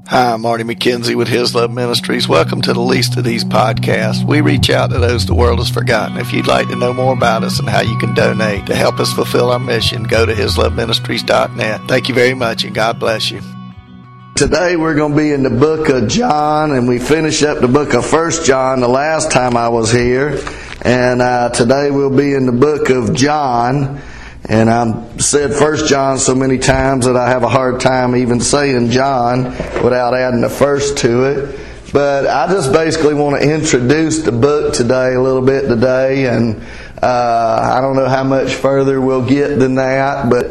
Hi, I'm Marty McKenzie with His Love Ministries. Welcome to the Least of These podcasts. We reach out to those the world has forgotten. If you'd like to know more about us and how you can donate to help us fulfill our mission, go to hisloveministries.net. Thank you very much, and God bless you. Today we're going to be in the book of John, and we finished up the book of 1 John the last time I was here. And today we'll be in the book of John. And I've said 1 John so many times that I have a hard time even saying John without adding a first to it. But I just basically want to introduce the book today a little bit today. And I don't know how much further we'll get than that. But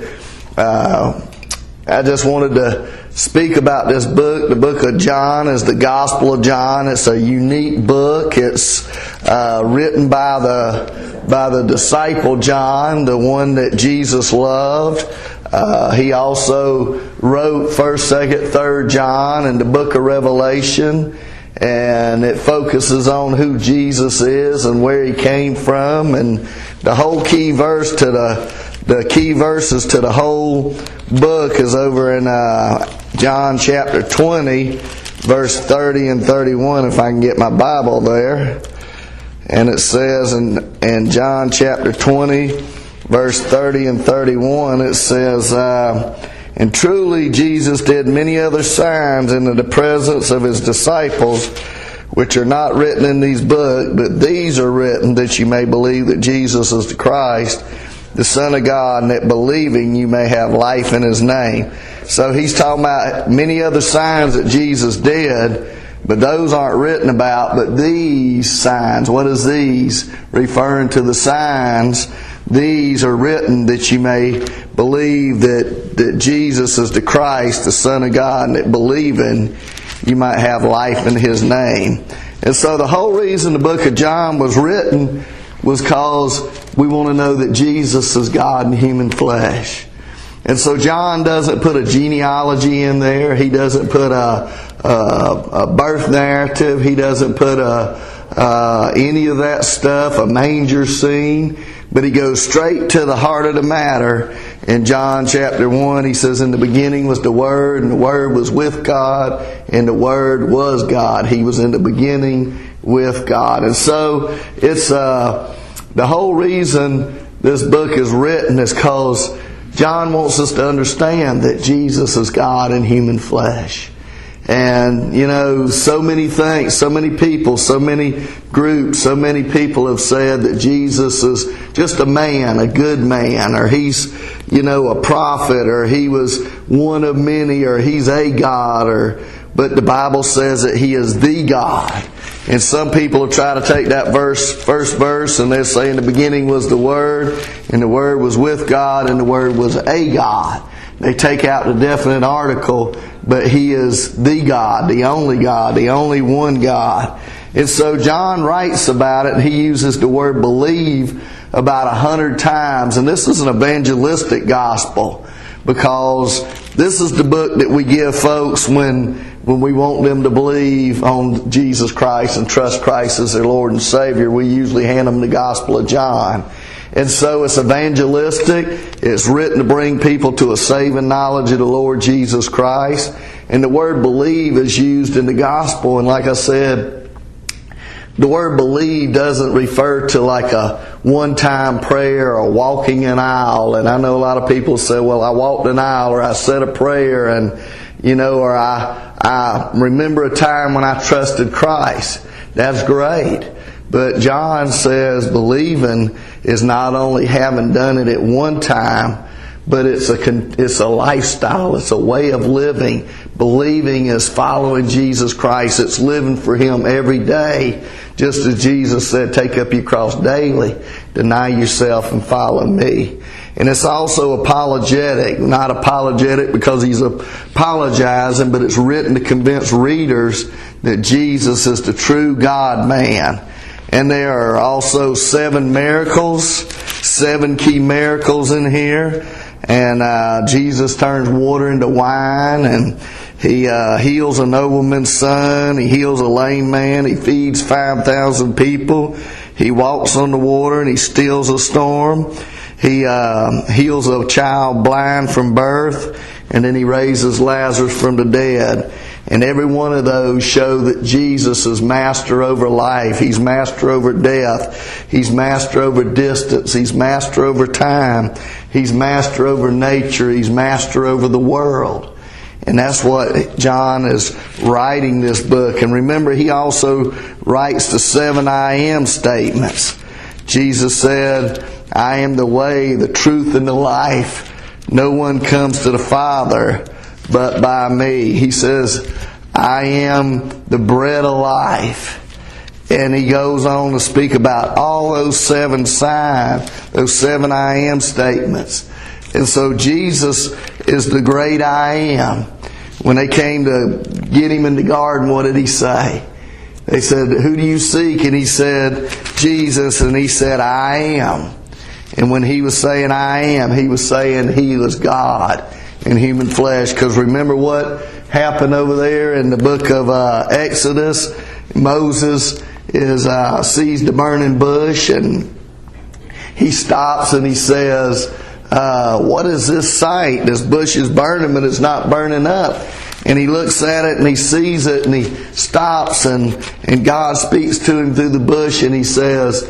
I just wanted to speak about this book. The book of John is the Gospel of John. It's a unique book. It's written by the disciple John, the one that Jesus loved. He also wrote 1st, 2nd, 3rd John and the book of Revelation. And it focuses on who Jesus is and where He came from. And the whole key verse to the key verses to the whole book is over in John chapter 20, verse 30 and 31, if I can get my Bible there. And it says in John chapter 20, verse 30 and 31, it says, "And truly Jesus did many other signs in the presence of His disciples, which are not written in these books, but these are written that you may believe that Jesus is the Christ, the Son of God, and that believing you may have life in His name." So He's talking about many other signs that Jesus did, but those aren't written about. But these signs, what is these? Referring to the signs, these are written that you may believe that Jesus is the Christ, the Son of God, and that believing you might have life in His name. And so the whole reason the book of John was written was because we want to know that Jesus is God in human flesh. And so John doesn't put a genealogy in there. He doesn't put a birth narrative. He doesn't put any of that stuff, a manger scene. But he goes straight to the heart of the matter. In John chapter 1, he says, "In the beginning was the Word, and the Word was with God, and the Word was God." He was in the beginning with God. And so it's the whole reason this book is written is because John wants us to understand that Jesus is God in human flesh. And, you know, so many things, so many people, so many groups, so many people have said that Jesus is just a man, a good man, or He's, you know, a prophet, or He was one of many, or He's a God, but the Bible says that He is the God. And some people will try to take that first verse, and they'll say in the beginning was the Word, and the Word was with God, and the Word was a God. They take out the definite article, but He is the God, the only one God. And so John writes about it, and he uses the word believe about 100 times. And this is an evangelistic gospel, because this is the book that we give folks when we want them to believe on Jesus Christ and trust Christ as their Lord and Savior. We usually hand them the Gospel of John. And so it's evangelistic. It's written to bring people to a saving knowledge of the Lord Jesus Christ. And the word believe is used in the Gospel. And like I said, the word believe doesn't refer to like a one-time prayer or walking an aisle. And I know a lot of people say, well, I walked an aisle, or I said a prayer, and, you know, or I remember a time when I trusted Christ. That's great. But John says believing is not only having done it at one time, but it's a lifestyle. It's a way of living. Believing is following Jesus Christ. It's living for Him every day. Just as Jesus said, take up your cross daily, deny yourself and follow me. And it's also apologetic. Not apologetic because He's apologizing, but it's written to convince readers that Jesus is the true God-man. And there are also 7 miracles, 7 key miracles in here. And Jesus turns water into wine, and He heals a nobleman's son. He heals a lame man. He feeds 5,000 people. He walks on the water, and He stills a storm. He heals a child blind from birth, and then He raises Lazarus from the dead. And every one of those show that Jesus is master over life. He's master over death. He's master over distance. He's master over time. He's master over nature. He's master over the world. And that's what John is writing this book. And remember, he also writes the 7 I am statements. Jesus said, I am the way, the truth, and the life. No one comes to the Father but by me. He says, I am the bread of life. And he goes on to speak about all those 7 signs, those 7 I am statements. And so Jesus is the great I am. When they came to get him in the garden, what did he say? They said, who do you seek? And he said, Jesus. And he said, I am. And when he was saying I am, he was saying he was God in human flesh. Because remember what happened over there in the book of Exodus? Moses sees the burning bush, and he stops and he says, what is this sight? This bush is burning, but it's not burning up. And he looks at it and he sees it and he stops, and God speaks to him through the bush, and he says,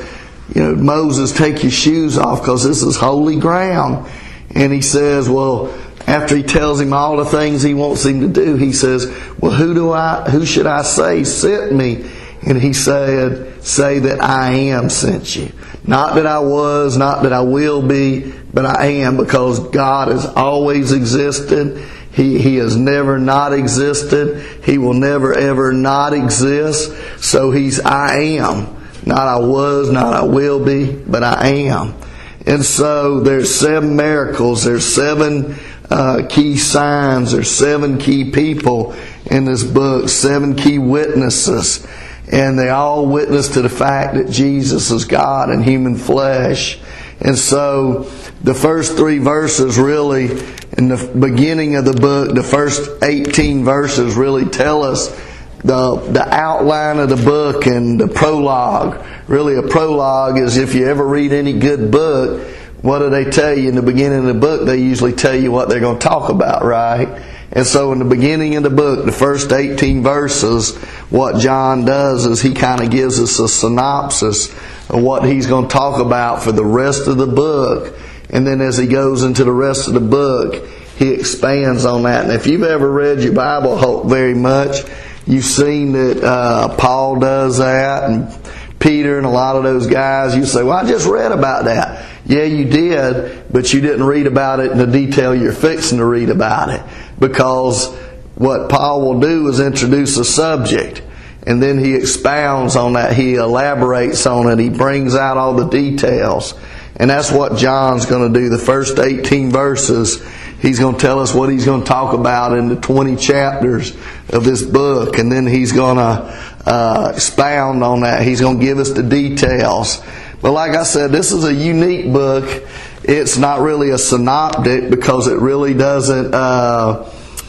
Moses, take your shoes off because this is holy ground. And he says, well, after he tells him all the things he wants him to do, he says, well, who should I say sent me? And he said, say that I am sent you. Not that I was, not that I will be, but I am, because God has always existed. He has never not existed. He will never ever not exist. So he's I am. Not I was, not I will be, but I am. And so there's 7 miracles. There's 7 key signs. There's 7 key people in this book. 7 key witnesses. And they all witness to the fact that Jesus is God in human flesh. And so the first 3 verses really, in the beginning of the book, the first 18 verses really tell us the outline of the book and the prologue. Really, a prologue is, if you ever read any good book, what do they tell you in the beginning of the book? They usually tell you what they're going to talk about, right? And so in the beginning of the book, the first 18 verses, what John does is he kind of gives us a synopsis of what he's going to talk about for the rest of the book. And then as he goes into the rest of the book, he expands on that. And if you've ever read your Bible very much, you've seen that Paul does that, and Peter and a lot of those guys. You say, well, I just read about that. Yeah, you did, but you didn't read about it in the detail you're fixing to read about it. Because what Paul will do is introduce a subject, and then he expounds on that. He elaborates on it. He brings out all the details. And that's what John's going to do. The first 18 verses, he's going to tell us what he's going to talk about in the 20 chapters of this book. And then he's going to expound on that. He's going to give us the details. But like I said, this is a unique book. It's not really a synoptic because it really doesn't, go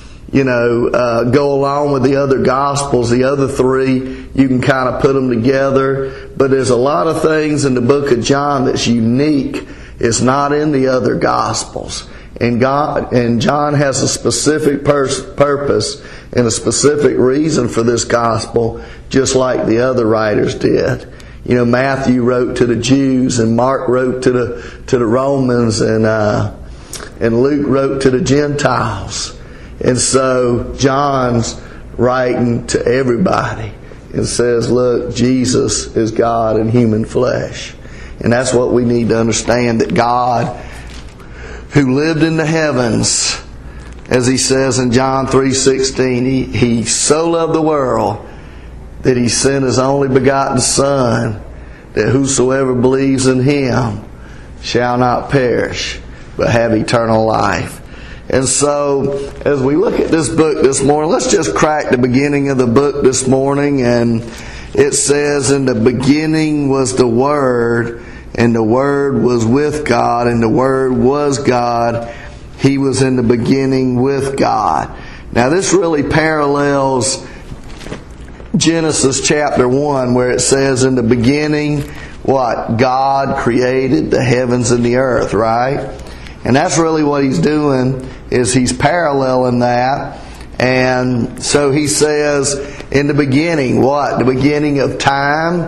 along with the other Gospels. The other 3, you can kind of put them together. But there's a lot of things in the book of John that's unique. It's not in the other Gospels. And John has a specific purpose and a specific reason for this Gospel, just like the other writers did. Matthew wrote to the Jews, and Mark wrote to the Romans, and Luke wrote to the Gentiles. And so John's writing to everybody and says, look, Jesus is God in human flesh. And that's what we need to understand, that God, who lived in the heavens, as he says in John 3:16, he so loved the world that he sent his only begotten Son, that whosoever believes in him shall not perish, but have eternal life. And so, as we look at this book this morning, let's just crack the beginning of the book this morning. And it says, in the beginning was the Word, and the Word was with God, and the Word was God. He was in the beginning with God. Now this really parallels Genesis chapter 1, where it says, in the beginning, what? God created the heavens and the earth, right? And that's really what he's doing, is he's paralleling that. And so he says, in the beginning, what? The beginning of time,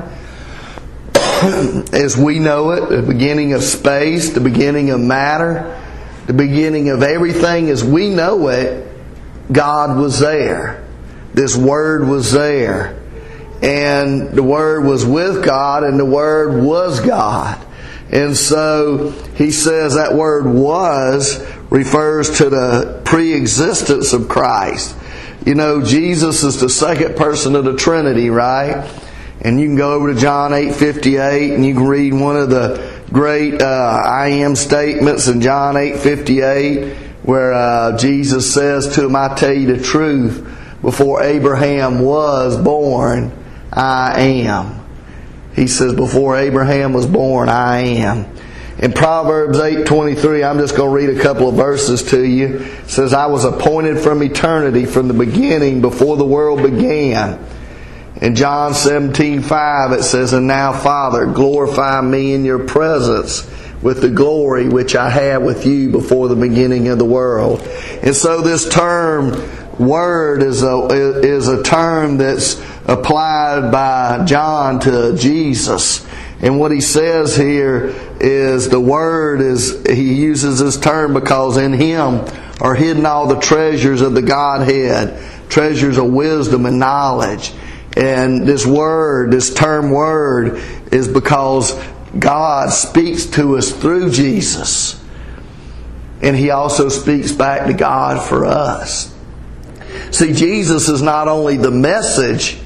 as we know it, the beginning of space, the beginning of matter, the beginning of everything as we know it, God was there. This Word was there. And the Word was with God, and the Word was God. And so he says that word was refers to the pre-existence of Christ. You know, Jesus is the second person of the Trinity, right? And you can go over to John 8:58 and you can read one of the great I am statements in John 8:58 where Jesus says to him, I tell you the truth, before Abraham was born, I am. He says, before Abraham was born, I am. In Proverbs 8:23, I'm just going to read a couple of verses to you. It says, I was appointed from eternity, from the beginning, before the world began. In John 17:5, it says, and now, Father, glorify me in your presence with the glory which I had with you before the beginning of the world. And so this term, Word, is a term that's applied by John to Jesus. And what he says here is the Word is, he uses this term because in Him are hidden all the treasures of the Godhead, treasures of wisdom and knowledge. And this word, this term Word, is because God speaks to us through Jesus. And He also speaks back to God for us. See, Jesus is not only the message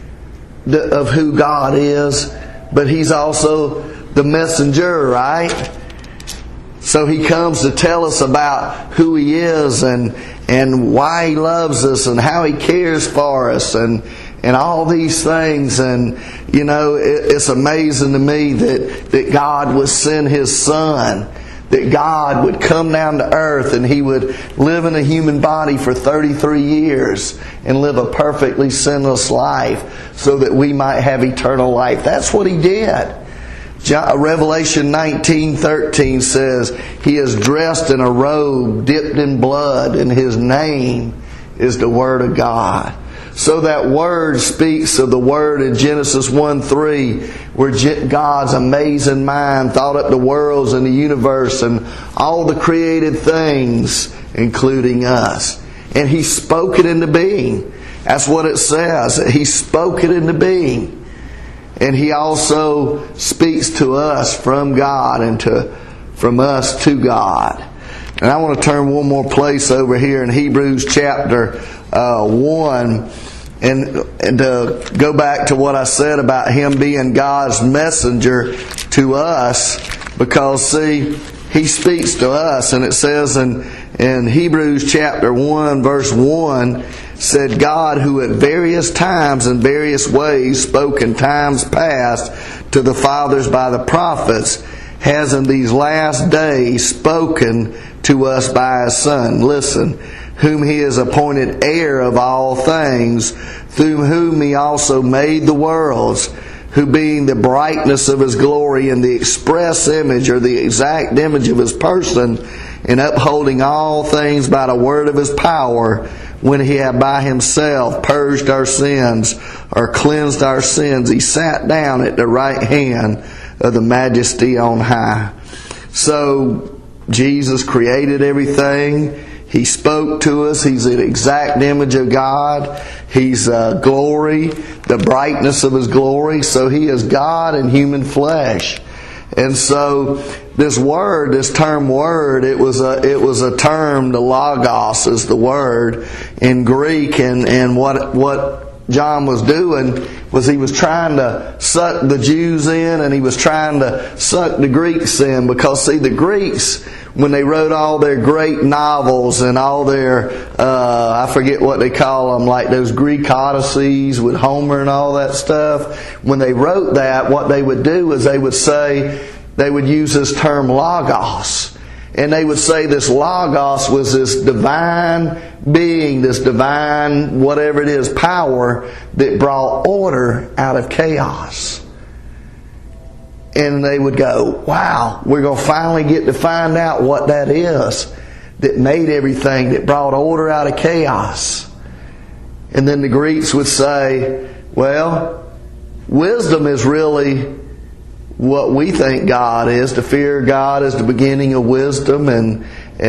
of who God is, but He's also the messenger, right? So He comes to tell us about who He is and why He loves us and how He cares for us and all these things. And, you know, it's amazing to me that God would send His Son, that God would come down to earth and He would live in a human body for 33 years and live a perfectly sinless life so that we might have eternal life. That's what He did. Revelation 19:13 says, He is dressed in a robe dipped in blood, and His name is the Word of God. So that word speaks of the Word in Genesis 1:3, where God's amazing mind thought up the worlds and the universe and all the created things, including us. And He spoke it into being. That's what it says. He spoke it into being. And He also speaks to us from God and from us to God. And I want to turn one more place over here in Hebrews chapter 1. And to go back to what I said about Him being God's messenger to us, because see, He speaks to us, and it says in Hebrews chapter 1 verse 1, said, God, who at various times and various ways spoke in times past to the fathers by the prophets, has in these last days spoken to us by His Son. Listen, whom He has appointed heir of all things, through whom He also made the worlds, who being the brightness of His glory and the express image or the exact image of His person, in upholding all things by the word of His power, when He had by Himself purged our sins, or cleansed our sins, He sat down at the right hand of the Majesty on high. So Jesus created everything. He spoke to us. He's the exact image of God. He's glory, the brightness of His glory. So He is God in human flesh. And so this word, this term Word, it was a term, the logos is the word in Greek. And what John was doing was he was trying to suck the Jews in, and he was trying to suck the Greeks in. Because see, the Greeks, when they wrote all their great novels and all their, I forget what they call them, like those Greek Odysseys with Homer and all that stuff, when they wrote that, what they would do is they would use this term logos. And they would say this logos was this divine being, this divine, whatever it is, power that brought order out of chaos. And they would go, wow, we're going to finally get to find out what that is that made everything, that brought order out of chaos. And then the Greeks would say, well, wisdom is really what we think God is. To fear God is the beginning of wisdom, and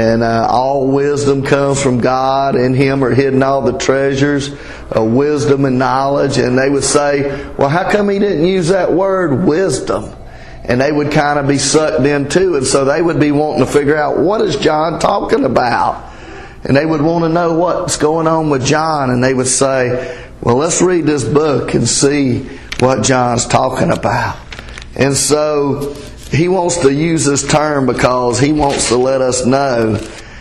all wisdom comes from God. In Him are hidden all the treasures of wisdom and knowledge. And they would say, well, how come He didn't use that word wisdom? And they would kind of be sucked in too. And so they would be wanting to figure out, what is John talking about? And they would want to know what's going on with John. And they would say, well, let's read this book and see what John's talking about. And so he wants to use this term because he wants to let us know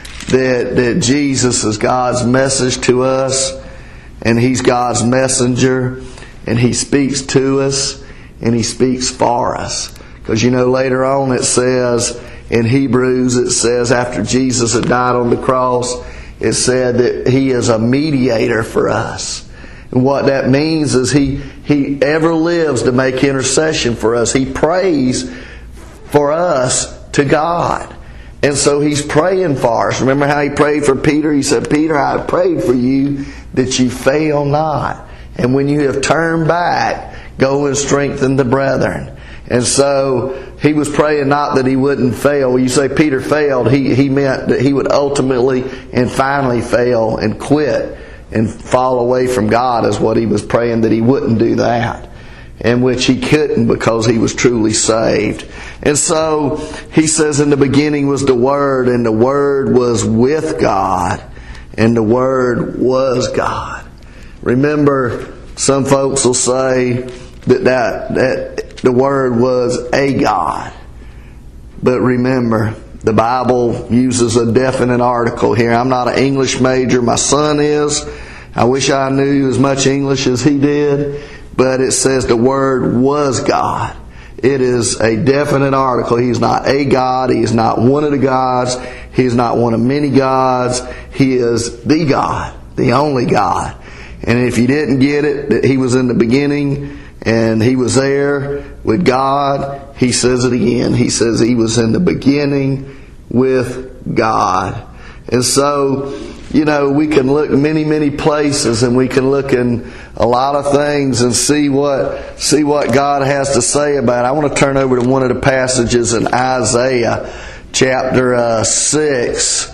that Jesus is God's message to us, and He's God's messenger, and He speaks to us, and He speaks for us. Because later on it says, in Hebrews, it says after Jesus had died on the cross, it said that He is a mediator for us. And what that means is He ever lives to make intercession for us. He prays for us to God. And so He's praying for us. Remember how He prayed for Peter? He said, Peter, I prayed for you that you fail not. And when you have turned back, go and strengthen the brethren. And so he was praying not that he wouldn't fail. When you say Peter failed, he meant that he would ultimately and finally fail and quit and fall away from God, is what he was praying, that he wouldn't do that. And which he couldn't, because he was truly saved. And so he says, in the beginning was the Word, and the Word was with God, and the Word was God. Remember, some folks will say that the Word was a God. But remember, the Bible uses a definite article here. I'm not an English major. My son is. I wish I knew as much English as he did. But it says the Word was God. It is a definite article. He's not a God. He is not one of the gods. He is not one of many gods. He is the God, the only God. And if you didn't get it, that He was in the beginning and He was there with God, He says it again. He says He was in the beginning with God. And so, we can look many, many places, and we can look in a lot of things and see what God has to say about it. I want to turn over to one of the passages in Isaiah chapter 6.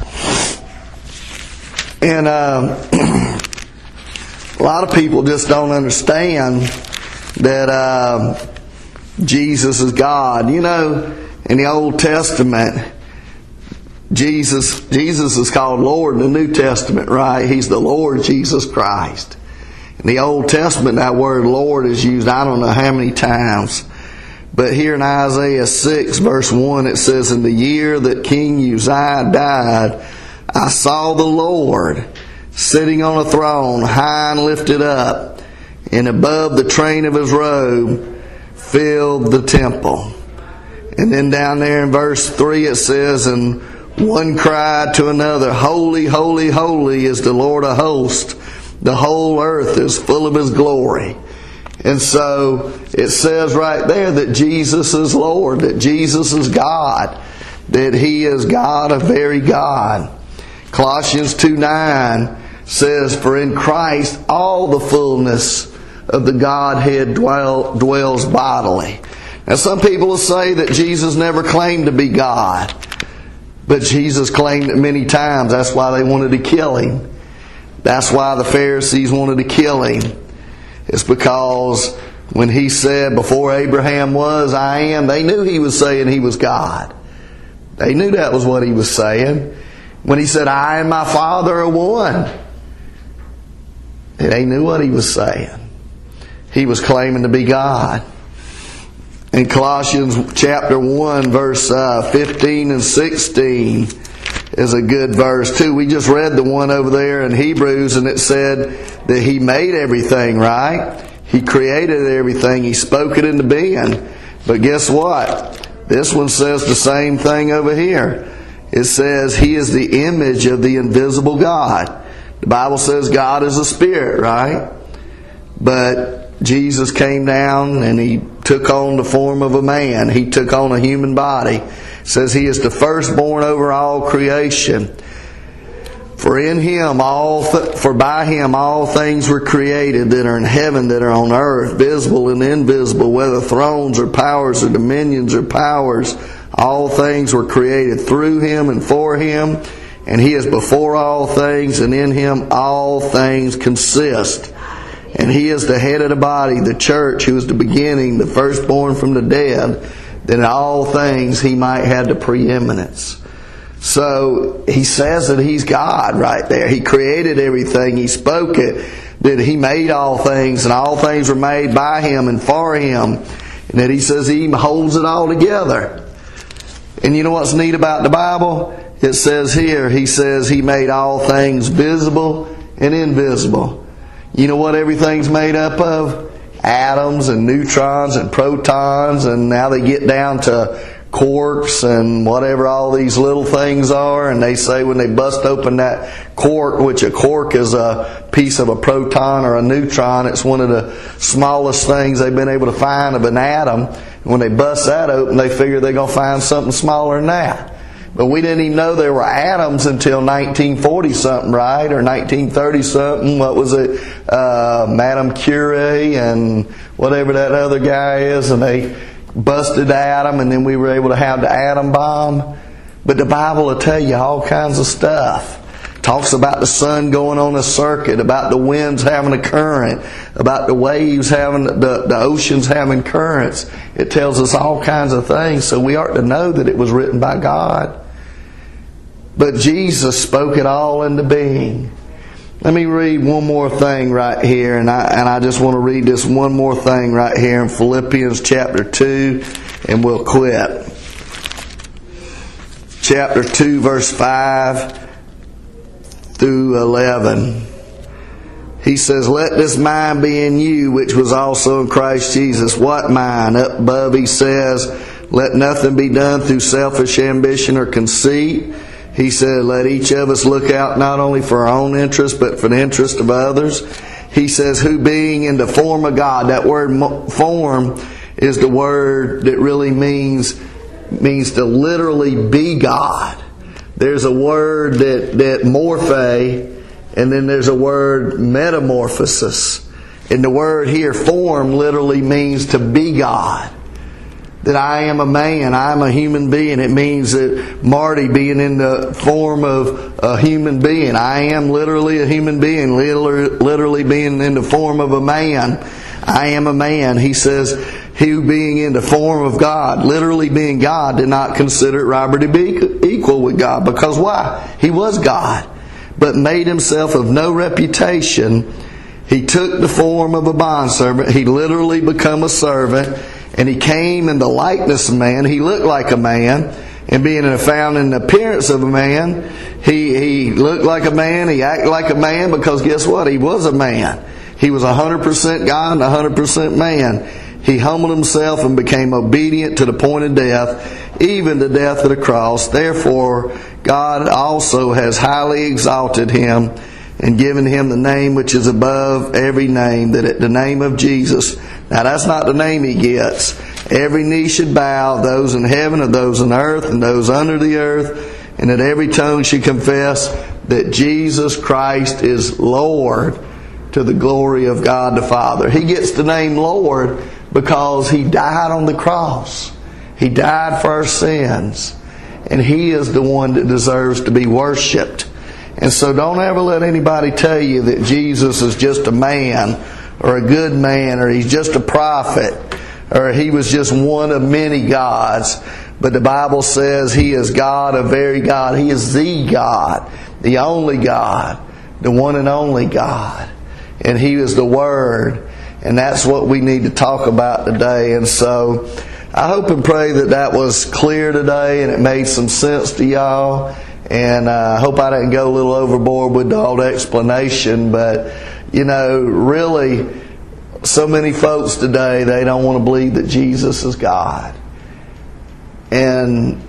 And a lot of people just don't understand that Jesus is God. In the Old Testament, Jesus is called Lord in the New Testament, right? He's the Lord Jesus Christ. In the Old Testament, that word Lord is used I don't know how many times. But here in Isaiah 6 verse 1, it says, in the year that King Uzziah died, I saw the Lord sitting on a throne, high and lifted up, and above the train of His robe filled the temple. And then down there in verse 3 it says, and one cried to another, holy, holy, holy is the Lord of hosts. The whole earth is full of His glory. And so it says right there that Jesus is Lord, that Jesus is God, that He is God, a very God. Colossians 2:9 says, for in Christ all the fullness of the Godhead dwells bodily. Now some people will say that Jesus never claimed to be God. But Jesus claimed it many times. That's why they wanted to kill Him. That's why the Pharisees wanted to kill Him. It's because when He said, before Abraham was, I am, they knew He was saying He was God. They knew that was what He was saying. When He said, I and my Father are one, they knew what He was saying. He was claiming to be God. In Colossians chapter 1 verse 15 and 16 is a good verse too. We just read the one over there in Hebrews, and it said that He made everything, right? He created everything. He spoke it into being. But guess what? This one says the same thing over here. It says He is the image of the invisible God. The Bible says God is a spirit, right? But Jesus came down and He took on the form of a man. He took on a human body. It says He is the firstborn over all creation. For by Him all things were created that are in heaven, that are on earth, visible and invisible, whether thrones or powers or dominions or powers. All things were created through Him and for Him, and He is before all things, and in Him all things consist. And He is the head of the body, the church, who is the beginning, the firstborn from the dead, that in all things He might have the preeminence. So He says that He's God right there. He created everything. He spoke it, that He made all things, and all things were made by Him and for Him. And that He says He holds it all together. And you know what's neat about the Bible? It says here, He says He made all things visible and invisible. You know what everything's made up of? Atoms and neutrons and protons, and now they get down to quarks and whatever all these little things are. And they say when they bust open that quark, which a quark is a piece of a proton or a neutron, it's one of the smallest things they've been able to find of an atom. When they bust that open, they figure they're going to find something smaller than that. But we didn't even know there were atoms until 1940-something, right? Or 1930-something. What was it? Madame Curie and whatever that other guy is. And they busted the atom, and then we were able to have the atom bomb. But the Bible will tell you all kinds of stuff. Talks about the sun going on a circuit, about the winds having a current, about the waves having, the oceans having currents. It tells us all kinds of things, so we ought to know that it was written by God. But Jesus spoke it all into being. Let me read one more thing right here, and I just want to read this one more thing right here in Philippians chapter 2, and we'll quit. Chapter 2, verse 5 through 11. He says, "Let this mind be in you, which was also in Christ Jesus." What mind? Up above he says, "Let nothing be done through selfish ambition or conceit." He said, "Let each of us look out not only for our own interest, but for the interest of others." He says, "Who being in the form of God," that word form is the word that really means to literally be God. There's a word that morphe, and then there's a word metamorphosis. And the word here, form, literally means to be God. That I am a man, I am a human being. It means that Marty being in the form of a human being. I am literally a human being, literally being in the form of a man. I am a man. He says, "He being in the form of God," literally being God, did not consider it robbery to be equal with God. Because why? He was God. But made himself of no reputation. He took the form of a bondservant. He literally became a servant. And he came in the likeness of man. He looked like a man. And being found in the appearance of a man, he looked like a man. He acted like a man because guess what? He was a man. He was 100% God and 100% man. He humbled himself and became obedient to the point of death, even the death of the cross. Therefore, God also has highly exalted him and given him the name which is above every name, that at the name of Jesus. Now that's not the name he gets. Every knee should bow, those in heaven and those on earth and those under the earth, and that every tongue should confess that Jesus Christ is Lord, to the glory of God the Father. He gets the name Lord because He died on the cross. He died for our sins. And He is the one that deserves to be worshipped. And so don't ever let anybody tell you that Jesus is just a man, or a good man, or He's just a prophet, or He was just one of many gods. But the Bible says He is God, a very God. He is the God, the only God, the one and only God. And He is the Word. And that's what we need to talk about today. And so I hope and pray that was clear today and it made some sense to y'all. And I hope I didn't go a little overboard with all the explanation. But, really, so many folks today, they don't want to believe that Jesus is God. And,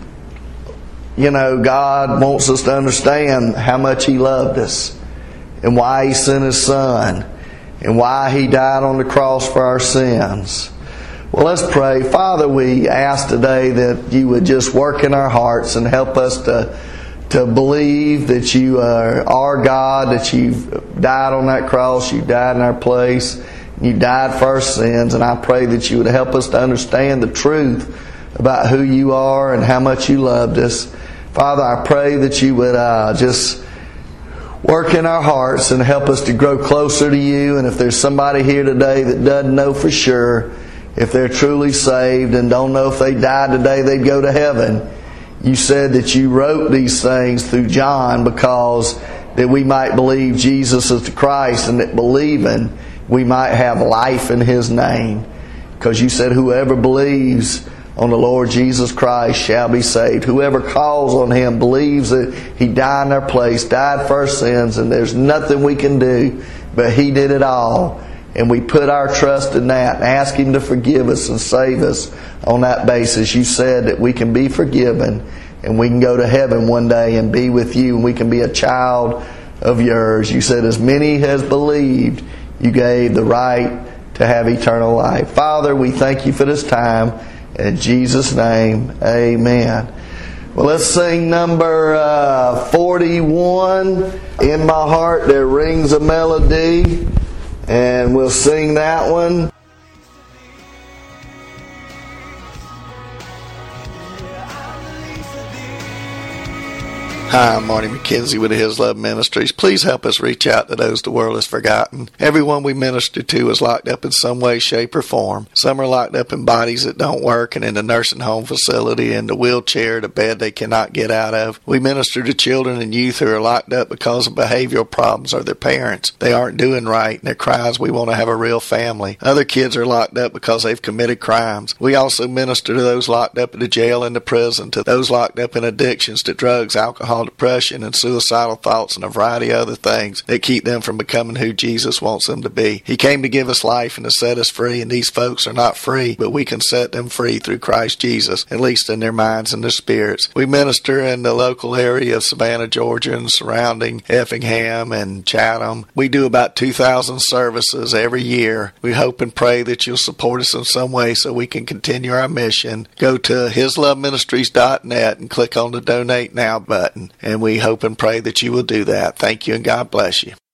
God wants us to understand how much He loved us, and why He sent His Son, and why He died on the cross for our sins. Well, let's pray. Father, we ask today that You would just work in our hearts and help us to to believe that you are our God, that you've died on that cross, you died in our place, you died for our sins. And I pray that you would help us to understand the truth about who you are and how much you loved us. Father, I pray that you would just work in our hearts and help us to grow closer to you. And if there's somebody here today that doesn't know for sure if they're truly saved and don't know if they died today they'd go to heaven, you said that you wrote these things through John because that we might believe Jesus is the Christ, and that believing we might have life in His name. Because you said whoever believes on the Lord Jesus Christ shall be saved. Whoever calls on Him, believes that He died in our place, died for our sins, and there's nothing we can do, but He did it all. And we put our trust in that and ask Him to forgive us and save us on that basis. You said that we can be forgiven and we can go to heaven one day and be with you, and we can be a child of yours. You said as many as believed, you gave the right to have eternal life. Father, we thank you for this time. In Jesus' name, amen. Well, let's sing number 41, In My Heart There Rings a Melody. And we'll sing that one. Hi, I'm Marty McKenzie with His Love Ministries. Please help us reach out to those the world has forgotten. Everyone we minister to is locked up in some way, shape, or form. Some are locked up in bodies that don't work and in a nursing home facility, in the wheelchair, the bed they cannot get out of. We minister to children and youth who are locked up because of behavioral problems or their parents. They aren't doing right, and their cries, we want to have a real family. Other kids are locked up because they've committed crimes. We also minister to those locked up in the jail and the prison, to those locked up in addictions to drugs, alcohol, depression, and suicidal thoughts, and a variety of other things that keep them from becoming who Jesus wants them to be. He came to give us life and to set us free, and these folks are not free, but we can set them free through Christ Jesus, at least in their minds and their spirits. We minister in the local area of Savannah, Georgia, and surrounding Effingham and Chatham. We do about 2,000 services every year. We hope and pray that you'll support us in some way so we can continue our mission. Go to hisloveministries.net and click on the Donate Now button. And we hope and pray that you will do that. Thank you, and God bless you.